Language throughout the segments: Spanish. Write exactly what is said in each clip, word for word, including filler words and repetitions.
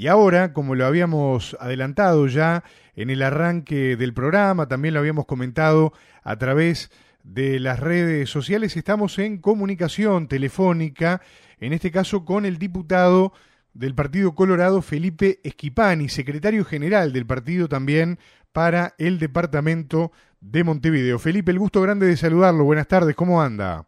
Y ahora, como lo habíamos adelantado ya en el arranque del programa, también lo habíamos comentado a través de las redes sociales, estamos en comunicación telefónica, en este caso con el diputado del Partido Colorado, Felipe Schipani, secretario general del partido también para el departamento de Montevideo. Felipe, el gusto grande de saludarlo. Buenas tardes, ¿cómo anda?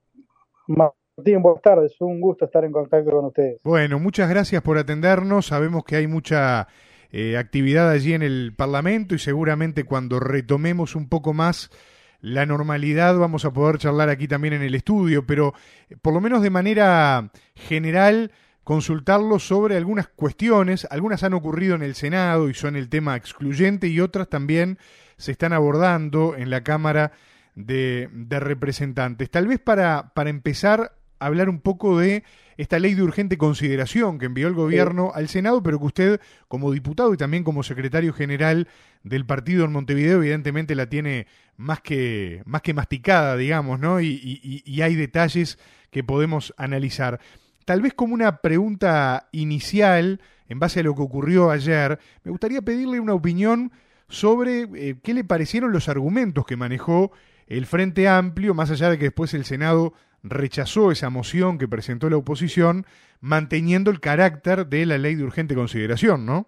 Martín, buenas tardes. Un gusto estar en contacto con ustedes. Bueno, muchas gracias por atendernos. Sabemos que hay mucha eh, actividad allí en el Parlamento y seguramente cuando retomemos un poco más la normalidad vamos a poder charlar aquí también en el estudio, pero eh, por lo menos de manera general consultarlo sobre algunas cuestiones. Algunas han ocurrido en el Senado y son el tema excluyente y otras también se están abordando en la Cámara de, de Representantes. Tal vez para, para empezar a hablar un poco de esta ley de urgente consideración que envió el gobierno Sí. al Senado, pero que usted como diputado y también como secretario general del partido en Montevideo evidentemente la tiene más que, más que masticada, digamos, ¿no? Y, y, y hay detalles que podemos analizar. Tal vez como una pregunta inicial, en base a lo que ocurrió ayer, me gustaría pedirle una opinión sobre eh, qué le parecieron los argumentos que manejó el Frente Amplio, más allá de que después el Senado rechazó esa moción que presentó la oposición, manteniendo el carácter de la ley de urgente consideración, ¿no?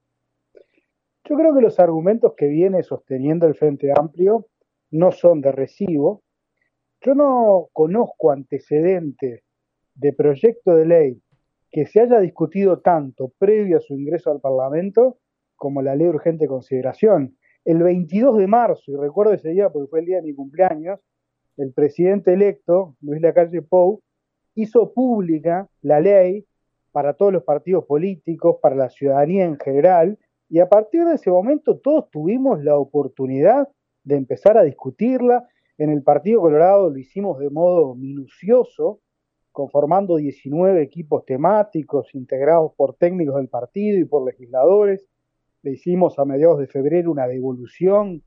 Yo creo que los argumentos que viene sosteniendo el Frente Amplio no son de recibo. Yo no conozco antecedentes de proyecto de ley que se haya discutido tanto previo a su ingreso al Parlamento como la ley de urgente consideración. El veintidós de marzo, y recuerdo ese día porque fue el día de mi cumpleaños, el presidente electo, Luis Lacalle Pou, hizo pública la ley para todos los partidos políticos, para la ciudadanía en general, y a partir de ese momento todos tuvimos la oportunidad de empezar a discutirla. En el Partido Colorado lo hicimos de modo minucioso, conformando diecinueve equipos temáticos integrados por técnicos del partido y por legisladores. Le hicimos a mediados de febrero una devolución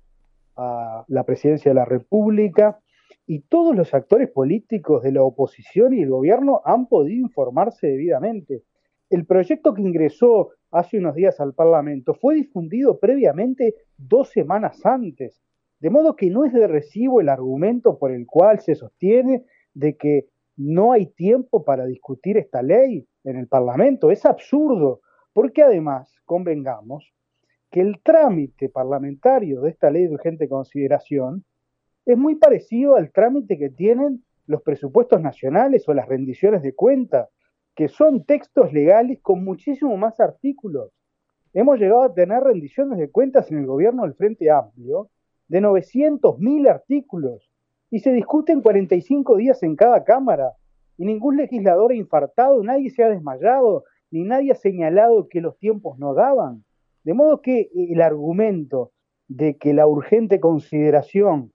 a la presidencia de la República y todos los actores políticos de la oposición y el gobierno han podido informarse debidamente. El proyecto que ingresó hace unos días al Parlamento fue difundido previamente dos semanas antes, de modo que no es de recibo el argumento por el cual se sostiene de que no hay tiempo para discutir esta ley en el Parlamento. Es absurdo, porque además, convengamos, que el trámite parlamentario de esta ley de urgente consideración es muy parecido al trámite que tienen los presupuestos nacionales o las rendiciones de cuentas, que son textos legales con muchísimo más artículos. Hemos llegado a tener rendiciones de cuentas en el gobierno del Frente Amplio de novecientos mil artículos y se discuten cuarenta y cinco días en cada cámara y ningún legislador ha infartado, nadie se ha desmayado, ni nadie ha señalado que los tiempos no daban. De modo que el argumento de que la urgente consideración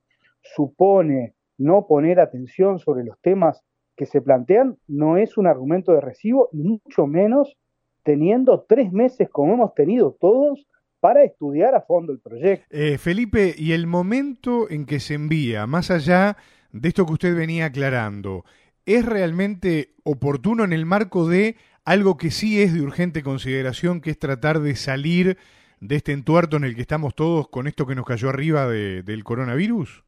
supone no poner atención sobre los temas que se plantean no es un argumento de recibo, y mucho menos teniendo tres meses como hemos tenido todos para estudiar a fondo el proyecto. Eh, Felipe, y el momento en que se envía, más allá de esto que usted venía aclarando, ¿es realmente oportuno en el marco de algo que sí es de urgente consideración, que es tratar de salir de este entuerto en el que estamos todos con esto que nos cayó arriba de, del coronavirus?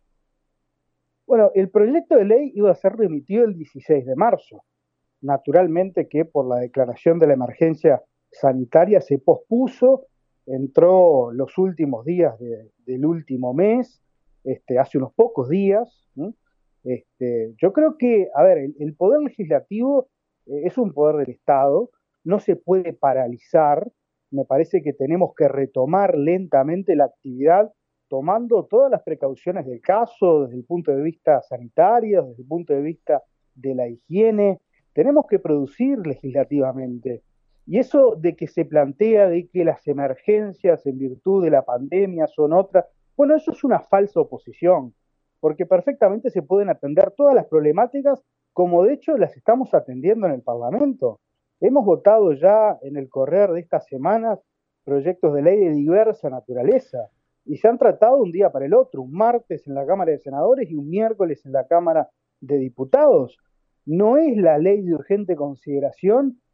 Bueno, el proyecto de ley iba a ser remitido el dieciséis de marzo. Naturalmente que por la declaración de la emergencia sanitaria se pospuso, entró los últimos días de, del último mes, este, hace unos pocos días. ¿Sí? Este, yo creo que, a ver, el, el poder legislativo eh, es un poder del Estado, no se puede paralizar. Me parece que tenemos que retomar lentamente la actividad tomando todas las precauciones del caso desde el punto de vista sanitario, desde el punto de vista de la higiene. Tenemos que producir legislativamente. Y eso de que se plantea de que las emergencias en virtud de la pandemia son otras, bueno, eso es una falsa oposición, porque perfectamente se pueden atender todas las problemáticas como de hecho las estamos atendiendo en el Parlamento. Hemos votado ya en el correr de estas semanas proyectos de ley de diversa naturaleza y se han tratado un día para el otro, un martes en la Cámara de Senadores y un miércoles en la Cámara de Diputados. No es la ley de urgente consideración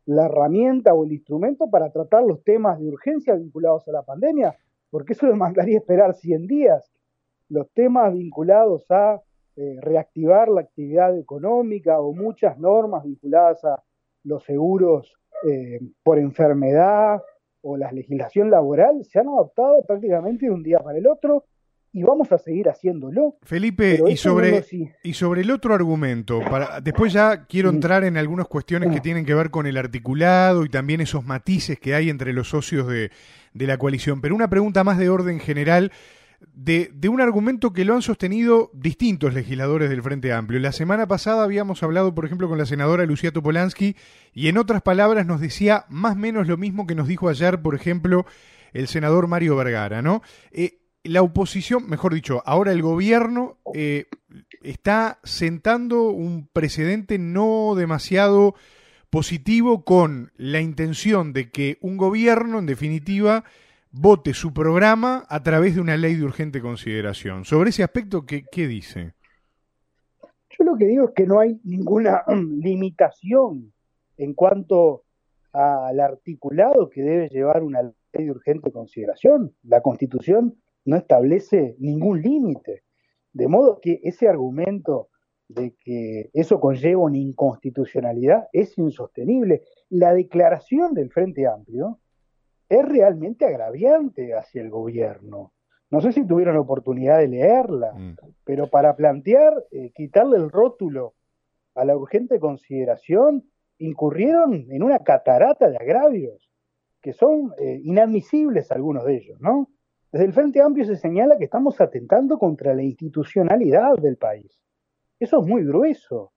la herramienta o el instrumento para tratar los temas de urgencia vinculados a la pandemia, porque eso demandaría esperar cien días. Los temas vinculados a eh, reactivar la actividad económica o muchas normas vinculadas a los seguros eh, por enfermedad o la legislación laboral se han adoptado prácticamente de un día para el otro y vamos a seguir haciéndolo. Felipe, y sobre, no lo... y sobre el otro argumento, para, después ya quiero entrar en algunas cuestiones que tienen que ver con el articulado y también esos matices que hay entre los socios de, de la coalición, pero una pregunta más de orden general de, de un argumento que lo han sostenido distintos legisladores del Frente Amplio. La semana pasada habíamos hablado, por ejemplo, con la senadora Lucía Topolansky y en otras palabras nos decía más o menos lo mismo que nos dijo ayer, por ejemplo, el senador Mario Vergara, ¿no? Eh, La oposición, mejor dicho, ahora el gobierno eh, está sentando un precedente no demasiado positivo con la intención de que un gobierno, en definitiva, vote su programa a través de una ley de urgente consideración. Sobre ese aspecto, ¿qué, qué dice? Yo lo que digo es que no hay ninguna limitación en cuanto al articulado que debe llevar una ley de urgente consideración. La Constitución no establece ningún límite, de modo que ese argumento de que eso conlleva una inconstitucionalidad es insostenible. La declaración del Frente Amplio es realmente agraviante hacia el gobierno. No sé si tuvieron oportunidad de leerla, mm. pero para plantear, eh, quitarle el rótulo a la urgente consideración, incurrieron en una catarata de agravios, que son eh, inadmisibles algunos de ellos, ¿no? Desde el Frente Amplio se señala que estamos atentando contra la institucionalidad del país. Eso es muy grueso.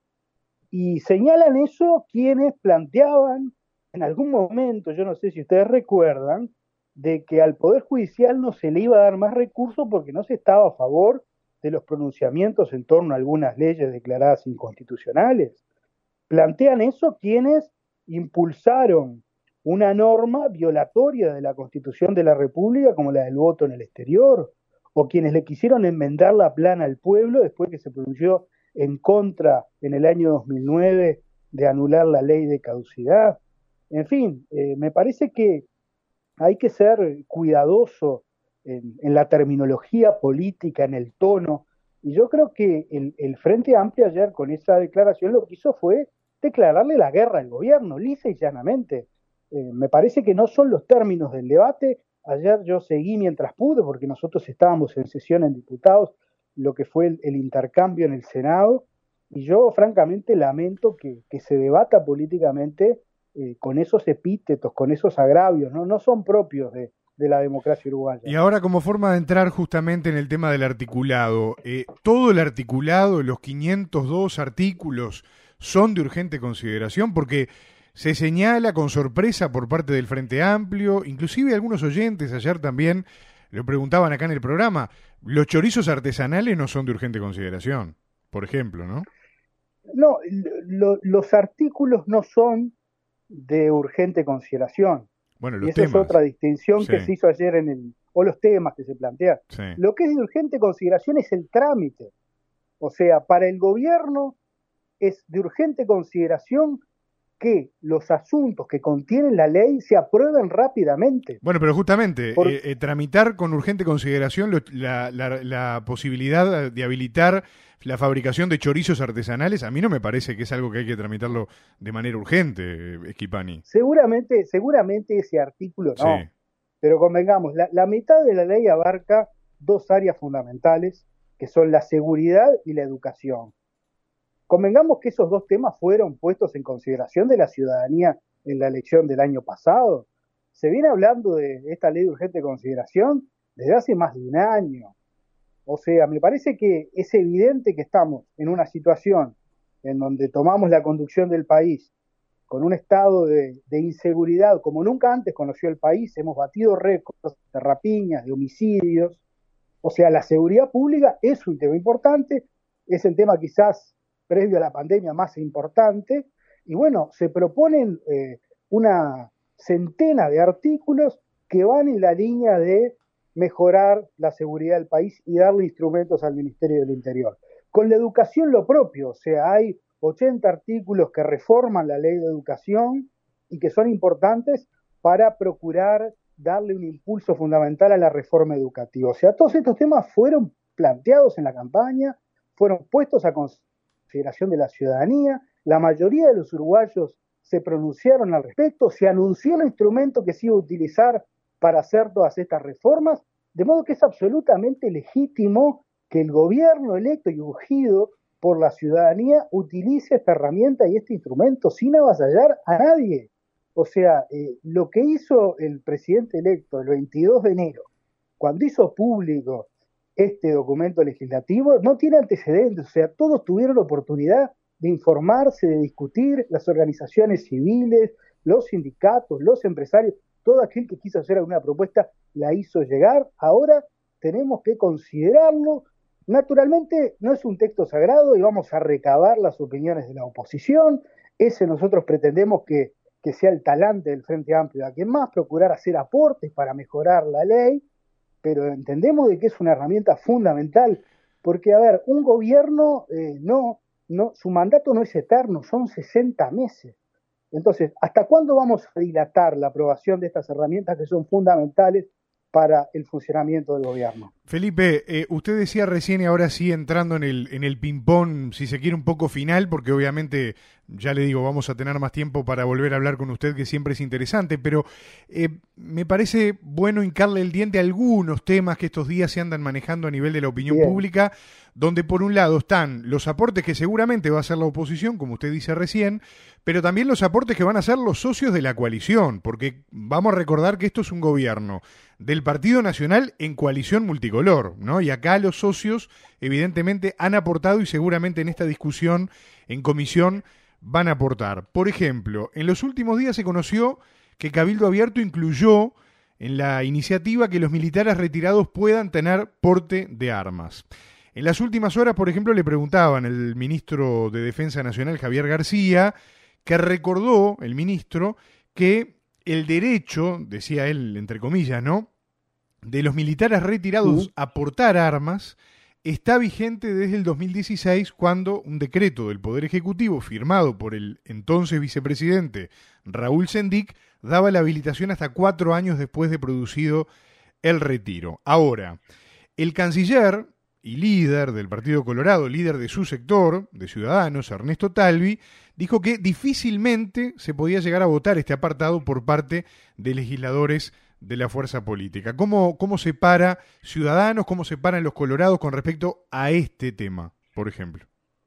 Y señalan eso quienes planteaban en algún momento, yo no sé si ustedes recuerdan, de que al Poder Judicial no se le iba a dar más recursos porque no se estaba a favor de los pronunciamientos en torno a algunas leyes declaradas inconstitucionales. Plantean eso quienes impulsaron una norma violatoria de la Constitución de la República como la del voto en el exterior, o quienes le quisieron enmendar la plana al pueblo después que se pronunció en contra en el año dos mil nueve de anular la ley de caducidad. En fin, eh, me parece que hay que ser cuidadoso en, en la terminología política, en el tono, y yo creo que el, el Frente Amplio ayer con esa declaración lo que hizo fue declararle la guerra al gobierno, lisa y llanamente. Eh, me parece que no son los términos del debate. Ayer yo seguí mientras pude, porque nosotros estábamos en sesión en diputados, lo que fue el, el intercambio en el Senado, y yo francamente lamento que, que se debata políticamente eh, con esos epítetos, con esos agravios, ¿no? No son propios de, de la democracia uruguaya. Y ahora, como forma de entrar justamente en el tema del articulado, eh, todo el articulado, los quinientos dos artículos, son de urgente consideración, porque se señala con sorpresa por parte del Frente Amplio, inclusive algunos oyentes ayer también lo preguntaban acá en el programa, los chorizos artesanales no son de urgente consideración, por ejemplo, ¿no? No, lo, los artículos no son de urgente consideración. Bueno, los y esa temas. es otra distinción Sí. que se hizo ayer en el, o los temas que se plantean. Sí. Lo que es de urgente consideración es el trámite. O sea, para el gobierno es de urgente consideración que los asuntos que contienen la ley se aprueben rápidamente. Bueno, pero justamente, Por... eh, eh, tramitar con urgente consideración lo, la, la, la posibilidad de habilitar la fabricación de chorizos artesanales, a mí no me parece que es algo que hay que tramitarlo de manera urgente, eh, Schipani. Seguramente, seguramente ese artículo no, sí. Pero convengamos, la, la mitad de la ley abarca dos áreas fundamentales, que son la seguridad y la educación. Convengamos que esos dos temas fueron puestos en consideración de la ciudadanía en la elección del año pasado. Se viene hablando de esta ley de urgente consideración desde hace más de un año. O sea, me parece que es evidente que estamos en una situación en donde tomamos la conducción del país con un estado de, de inseguridad como nunca antes conoció el país. Hemos batido récords de rapiñas, de homicidios. O sea, la seguridad pública es un tema importante, es el tema quizás previo a la pandemia más importante, y bueno, se proponen eh, una centena de artículos que van en la línea de mejorar la seguridad del país y darle instrumentos al Ministerio del Interior. Con la educación lo propio, o sea, hay ochenta artículos que reforman la ley de educación y que son importantes para procurar darle un impulso fundamental a la reforma educativa. O sea, todos estos temas fueron planteados en la campaña, fueron puestos a consideración de la ciudadanía, la mayoría de los uruguayos se pronunciaron al respecto, se anunció el instrumento que se iba a utilizar para hacer todas estas reformas, de modo que es absolutamente legítimo que el gobierno electo y ungido por la ciudadanía utilice esta herramienta y este instrumento sin avasallar a nadie. O sea, eh, lo que hizo el presidente electo el veintidós de enero, cuando hizo público este documento legislativo, no tiene antecedentes. O sea, todos tuvieron oportunidad de informarse, de discutir, las organizaciones civiles, los sindicatos, los empresarios, todo aquel que quiso hacer alguna propuesta la hizo llegar. Ahora tenemos que considerarlo. Naturalmente no es un texto sagrado y vamos a recabar las opiniones de la oposición. Ese nosotros pretendemos que, que sea el talante del Frente Amplio, a quien más procurar hacer aportes para mejorar la ley, pero entendemos de que es una herramienta fundamental, porque, a ver, un gobierno eh, no, no, su mandato no es eterno, son sesenta meses. Entonces, ¿hasta cuándo vamos a dilatar la aprobación de estas herramientas que son fundamentales para el funcionamiento del gobierno? Felipe, eh, usted decía recién, y ahora sí entrando en el, en el ping-pong, si se quiere un poco final, porque obviamente, ya le digo, vamos a tener más tiempo para volver a hablar con usted, que siempre es interesante, pero eh, me parece bueno hincarle el diente a algunos temas que estos días se andan manejando a nivel de la opinión Bien. pública, donde por un lado están los aportes que seguramente va a hacer la oposición, como usted dice recién, pero también los aportes que van a hacer los socios de la coalición, porque vamos a recordar que esto es un gobierno del Partido Nacional en coalición multicolor, ¿no? Y acá los socios evidentemente han aportado y seguramente en esta discusión en comisión van a aportar. Por ejemplo, en los últimos días se conoció que Cabildo Abierto incluyó en la iniciativa que los militares retirados puedan tener porte de armas. En las últimas horas, por ejemplo, le preguntaban al ministro de Defensa Nacional, Javier García, que recordó, el ministro, que el derecho, decía él, entre comillas, ¿no?, de los militares retirados Sí. a portar armas está vigente desde el dos mil dieciséis, cuando un decreto del Poder Ejecutivo firmado por el entonces vicepresidente Raúl Sendic daba la habilitación hasta cuatro años después de producido el retiro. Ahora, el canciller y líder del Partido Colorado, líder de su sector, de Ciudadanos, Ernesto Talvi, dijo que difícilmente se podía llegar a votar este apartado por parte de legisladores de la fuerza política. ¿Cómo, cómo se para Ciudadanos, cómo se paran los colorados con respecto a este tema, por ejemplo?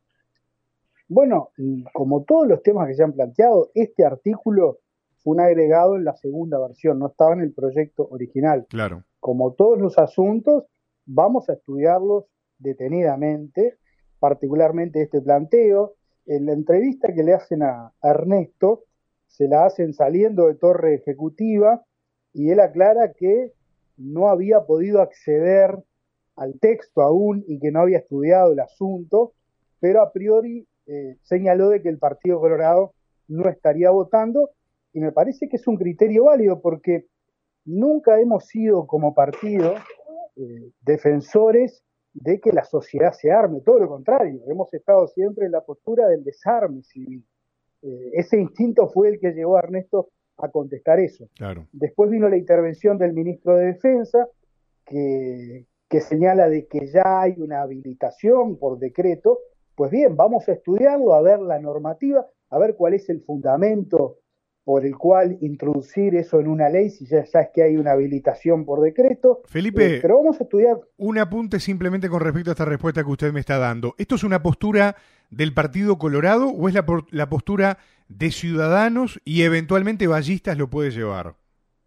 Bueno, como todos los temas que se han planteado, este artículo fue un agregado en la segunda versión, no estaba en el proyecto original. Claro. Como todos los asuntos, vamos a estudiarlos detenidamente, particularmente este planteo. En la entrevista que le hacen a Ernesto, se la hacen saliendo de Torre Ejecutiva, y él aclara que no había podido acceder al texto aún y que no había estudiado el asunto, pero a priori eh, señaló de que el Partido Colorado no estaría votando, y me parece que es un criterio válido porque nunca hemos sido como partido eh, defensores de que la sociedad se arme, todo lo contrario, hemos estado siempre en la postura del desarme civil. Eh, ese instinto fue el que llevó a Ernesto a contestar eso. Claro. Después vino la intervención del ministro de Defensa, que, que señala de que ya hay una habilitación por decreto. Pues bien, vamos a estudiarlo, a ver la normativa, a ver cuál es el fundamento por el cual introducir eso en una ley, si ya, ya es que hay una habilitación por decreto. Felipe, eh, pero vamos a estudiar. Un apunte simplemente con respecto a esta respuesta que usted me está dando. ¿Esto es una postura del Partido Colorado o es la, la postura de Ciudadanos y eventualmente Ballistas lo puede llevar?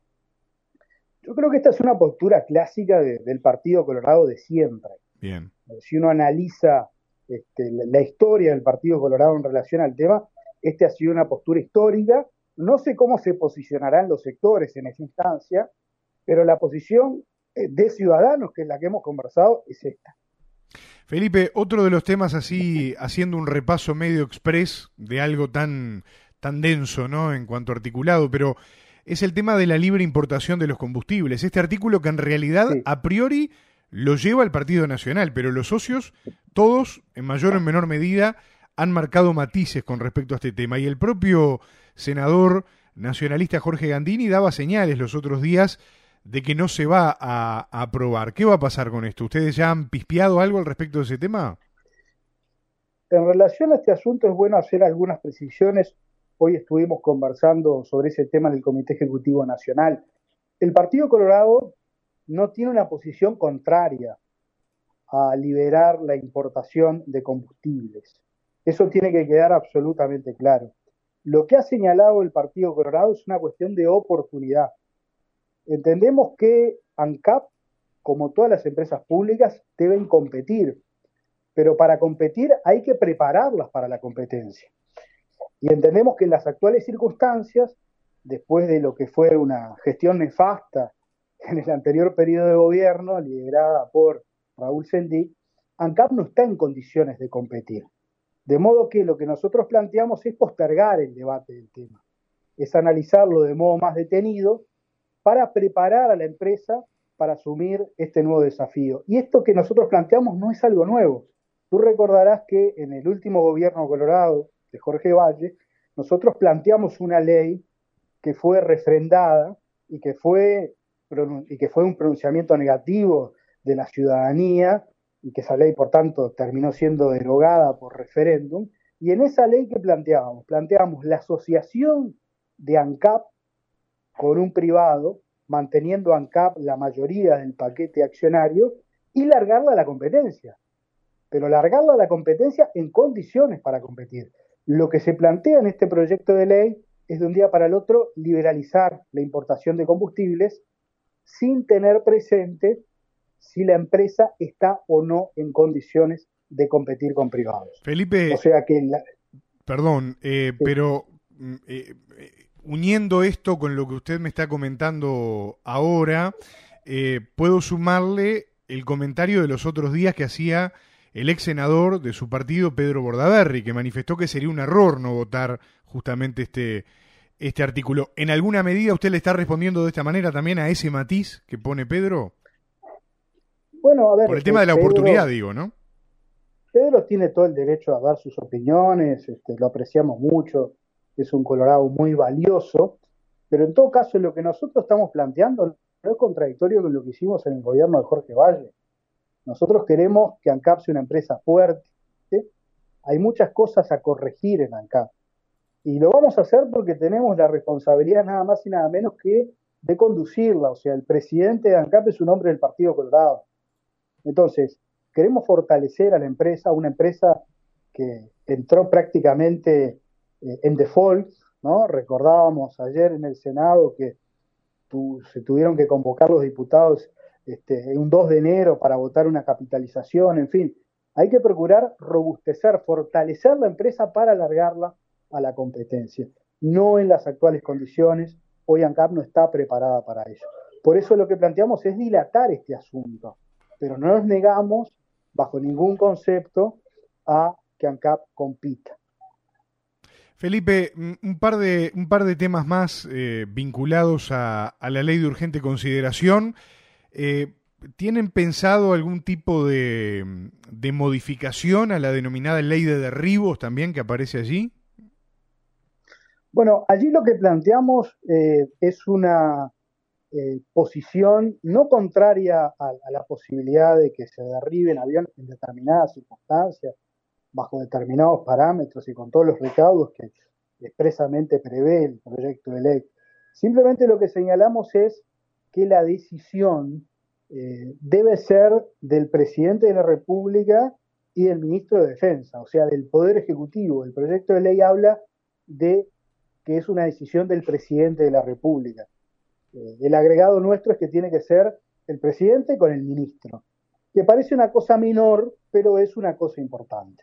Yo creo que esta es una postura clásica de, del Partido Colorado de siempre. Bien. Si uno analiza este, la, la historia del Partido Colorado en relación al tema, esta ha sido una postura histórica. No sé cómo se posicionarán los sectores en esa instancia, pero la posición de Ciudadanos, que es la que hemos conversado, es esta. Felipe, otro de los temas así, haciendo un repaso medio express de algo tan, tan denso, ¿no?, en cuanto a articulado, pero es el tema de la libre importación de los combustibles. Este artículo que en realidad, sí, a priori lo lleva el Partido Nacional, pero los socios, todos, en mayor o en menor medida, han marcado matices con respecto a este tema. Y el propio senador nacionalista Jorge Gandini daba señales los otros días de que no se va a, a aprobar. ¿Qué va a pasar con esto? ¿Ustedes ya han pispeado algo al respecto de ese tema? En relación a este asunto es bueno hacer algunas precisiones. Hoy estuvimos conversando sobre ese tema en el Comité Ejecutivo Nacional. El Partido Colorado no tiene una posición contraria a liberar la importación de combustibles. Eso tiene que quedar absolutamente claro. Lo que ha señalado el Partido Colorado es una cuestión de oportunidad. Entendemos que ANCAP, como todas las empresas públicas, deben competir, pero para competir hay que prepararlas para la competencia. Y entendemos que en las actuales circunstancias, después de lo que fue una gestión nefasta en el anterior periodo de gobierno, liderada por Raúl Sendí, ANCAP no está en condiciones de competir. De modo que lo que nosotros planteamos es postergar el debate del tema, es analizarlo de modo más detenido para preparar a la empresa para asumir este nuevo desafío. Y esto que nosotros planteamos no es algo nuevo. Tú recordarás que en el último gobierno colorado de Jorge Valle, nosotros planteamos una ley que fue refrendada y que fue, y que fue un pronunciamiento negativo de la ciudadanía, y que esa ley, por tanto, terminó siendo derogada por referéndum. Y en esa ley que planteábamos, planteábamos la asociación de ANCAP con un privado, manteniendo ANCAP la mayoría del paquete accionario, y largarla a la competencia. Pero largarla a la competencia en condiciones para competir. Lo que se plantea en este proyecto de ley es de un día para el otro liberalizar la importación de combustibles sin tener presente si la empresa está o no en condiciones de competir con privados. Felipe, o sea que la... perdón, eh, sí. pero eh, uniendo esto con lo que usted me está comentando ahora, eh, puedo sumarle el comentario de los otros días que hacía el ex senador de su partido, Pedro Bordaberry, que manifestó que sería un error no votar justamente este, este artículo. ¿En alguna medida usted le está respondiendo de esta manera también a ese matiz que pone Pedro? Bueno, a ver, por el tema de la Pedro, oportunidad, digo, ¿no? Pedro tiene todo el derecho a dar sus opiniones, este, lo apreciamos mucho, es un colorado muy valioso, pero en todo caso lo que nosotros estamos planteando no es contradictorio con lo que hicimos en el gobierno de Jorge Valle. Nosotros queremos que ANCAP sea una empresa fuerte, hay muchas cosas a corregir en ANCAP, y lo vamos a hacer porque tenemos la responsabilidad nada más y nada menos que de conducirla. O sea, el presidente de ANCAP es un hombre del Partido Colorado. Entonces, queremos fortalecer a la empresa, una empresa que entró prácticamente eh, en default, ¿no? Recordábamos ayer en el Senado que tu, se tuvieron que convocar los diputados este, un dos de enero para votar una capitalización, en fin. Hay que procurar robustecer, fortalecer la empresa para alargarla a la competencia. No en las actuales condiciones, hoy ANCAP no está preparada para ello. Por eso lo que planteamos es dilatar este asunto, pero no nos negamos bajo ningún concepto a que ANCAP compita. Felipe, un par de, un par de temas más eh, vinculados a, a la ley de urgente consideración. Eh, ¿Tienen pensado algún tipo de, de modificación a la denominada ley de derribos también que aparece allí? Bueno, allí lo que planteamos eh, es una eh, posición no contraria a, a la posibilidad de que se derriben aviones en determinadas circunstancias, bajo determinados parámetros y con todos los recaudos que expresamente prevé el proyecto de ley. Simplemente lo que señalamos es que la decisión eh, debe ser del presidente de la República y del ministro de Defensa, o sea, del Poder Ejecutivo. El proyecto de ley habla de que es una decisión del presidente de la República. Eh, el agregado nuestro es que tiene que ser el presidente con el ministro, que parece una cosa menor, pero es una cosa importante.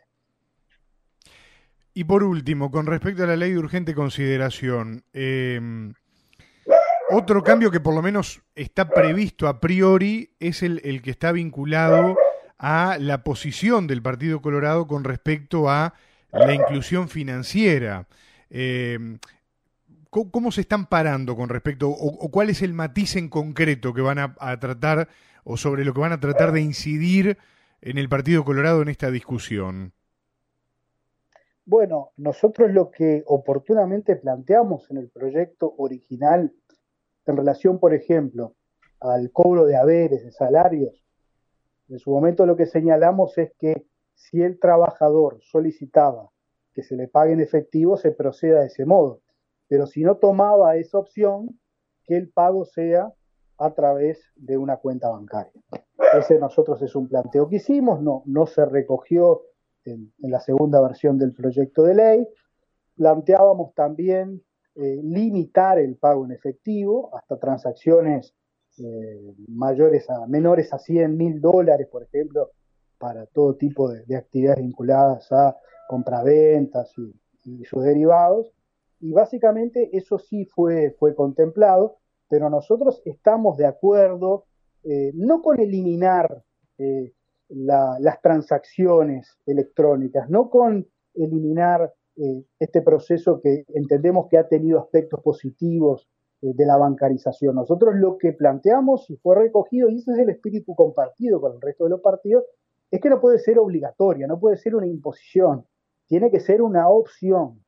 Y por último, con respecto a la ley de urgente consideración, eh, otro cambio que por lo menos está previsto a priori es el, el que está vinculado a la posición del Partido Colorado con respecto a la inclusión financiera. Eh, ¿cómo, ¿Cómo se están parando con respecto, o, o cuál es el matiz en concreto que van a, a tratar, o sobre lo que van a tratar de incidir en el Partido Colorado en esta discusión? Bueno, nosotros lo que oportunamente planteamos en el proyecto original en relación, por ejemplo, al cobro de haberes, de salarios, en su momento lo que señalamos es que si el trabajador solicitaba que se le pague en efectivo, se proceda de ese modo. Pero si no tomaba esa opción, que el pago sea a través de una cuenta bancaria. Ese nosotros es un planteo que hicimos, no, no se recogió en, en la segunda versión del proyecto de ley. Planteábamos también eh, limitar el pago en efectivo hasta transacciones eh, mayores a, menores a cien mil dólares, por ejemplo, para todo tipo de, de actividades vinculadas a compraventas y, y sus derivados. Y básicamente eso sí fue, fue contemplado, pero nosotros estamos de acuerdo eh, no con eliminar eh, la, las transacciones electrónicas, no con eliminar eh, este proceso que entendemos que ha tenido aspectos positivos eh, de la bancarización. Nosotros lo que planteamos, y fue recogido, y ese es el espíritu compartido con el resto de los partidos, es que no puede ser obligatoria, no puede ser una imposición, tiene que ser una opción.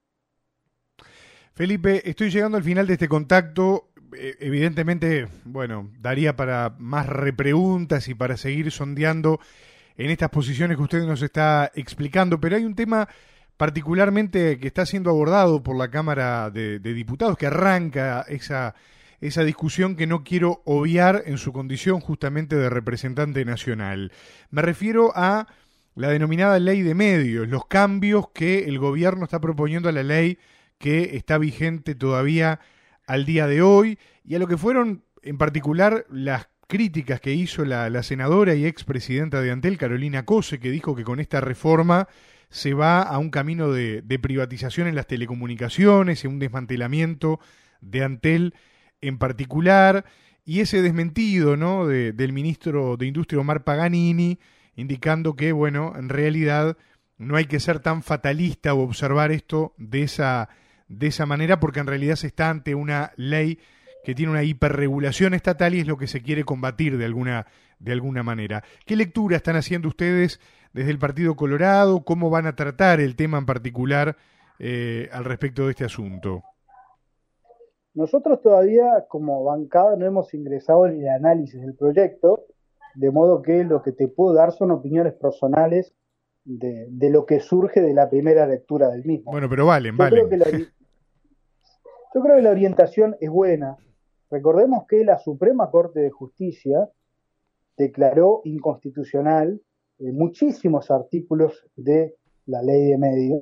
Felipe, estoy llegando al final de este contacto. Evidentemente, bueno, daría para más repreguntas y para seguir sondeando en estas posiciones que usted nos está explicando, pero hay un tema particularmente que está siendo abordado por la Cámara de, de Diputados, que arranca esa, esa discusión que no quiero obviar en su condición justamente de representante nacional. Me refiero a la denominada ley de medios, los cambios que el gobierno está proponiendo a la ley que está vigente todavía al día de hoy, y a lo que fueron en particular las críticas que hizo la, la senadora y expresidenta de Antel, Carolina Cose, que dijo que con esta reforma se va a un camino de, de privatización en las telecomunicaciones, y un desmantelamiento de Antel en particular, y ese desmentido, ¿no?, de, del ministro de Industria, Omar Paganini, indicando que, bueno, en realidad no hay que ser tan fatalista o observar esto de esa de esa manera, porque en realidad se está ante una ley que tiene una hiperregulación estatal y es lo que se quiere combatir de alguna, de alguna manera. ¿Qué lectura están haciendo ustedes desde el Partido Colorado? ¿Cómo van a tratar el tema en particular eh, al respecto de este asunto? Nosotros todavía como bancada no hemos ingresado en el análisis del proyecto, de modo que lo que te puedo dar son opiniones personales de, de lo que surge de la primera lectura del mismo. Bueno, pero valen, Yo valen. creo que la, Yo creo que la orientación es buena. Recordemos que la Suprema Corte de Justicia declaró inconstitucional eh, muchísimos artículos de la Ley de Medios,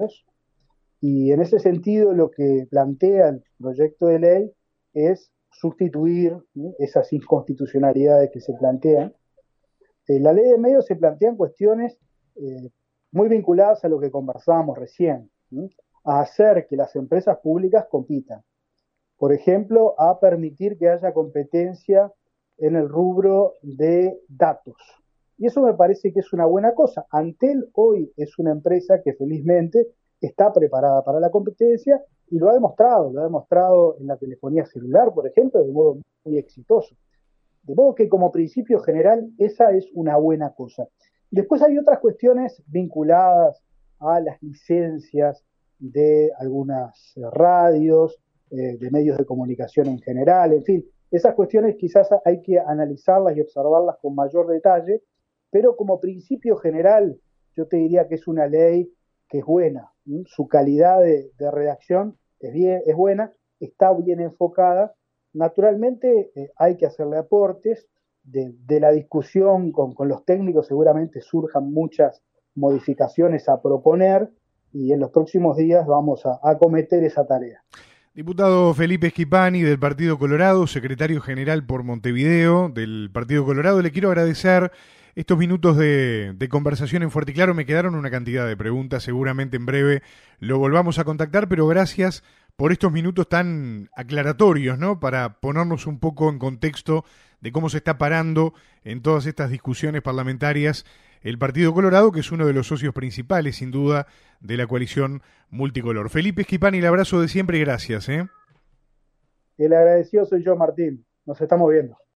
y en ese sentido lo que plantea el proyecto de ley es sustituir ¿sí? esas inconstitucionalidades que se plantean. En la Ley de Medios se plantean cuestiones eh, muy vinculadas a lo que conversábamos recién, ¿sí? A hacer que las empresas públicas compitan. Por ejemplo, a permitir que haya competencia en el rubro de datos. Y eso me parece que es una buena cosa. Antel hoy es una empresa que felizmente está preparada para la competencia y lo ha demostrado, lo ha demostrado en la telefonía celular, por ejemplo, de modo muy exitoso. De modo que como principio general esa es una buena cosa. Después hay otras cuestiones vinculadas a las licencias de algunas radios, eh, de medios de comunicación en general, en fin, esas cuestiones quizás hay que analizarlas y observarlas con mayor detalle, pero como principio general yo te diría que es una ley que es buena, ¿sí? Su calidad de, de redacción es, bien, es buena, está bien enfocada. Naturalmente eh, hay que hacerle aportes, de, de la discusión con, con los técnicos seguramente surjan muchas modificaciones a proponer, y en los próximos días vamos a acometer esa tarea. Diputado Felipe Schipani del Partido Colorado, secretario general por Montevideo del Partido Colorado, le quiero agradecer estos minutos de, de conversación en Fuerte y Claro. Me quedaron una cantidad de preguntas, seguramente en breve lo volvamos a contactar, pero gracias por estos minutos tan aclaratorios, ¿no?, para ponernos un poco en contexto de cómo se está parando en todas estas discusiones parlamentarias el Partido Colorado, que es uno de los socios principales, sin duda, de la coalición multicolor. Felipe Schipani, el abrazo de siempre y gracias. ¿eh? El agradecido soy yo, Martín. Nos estamos viendo.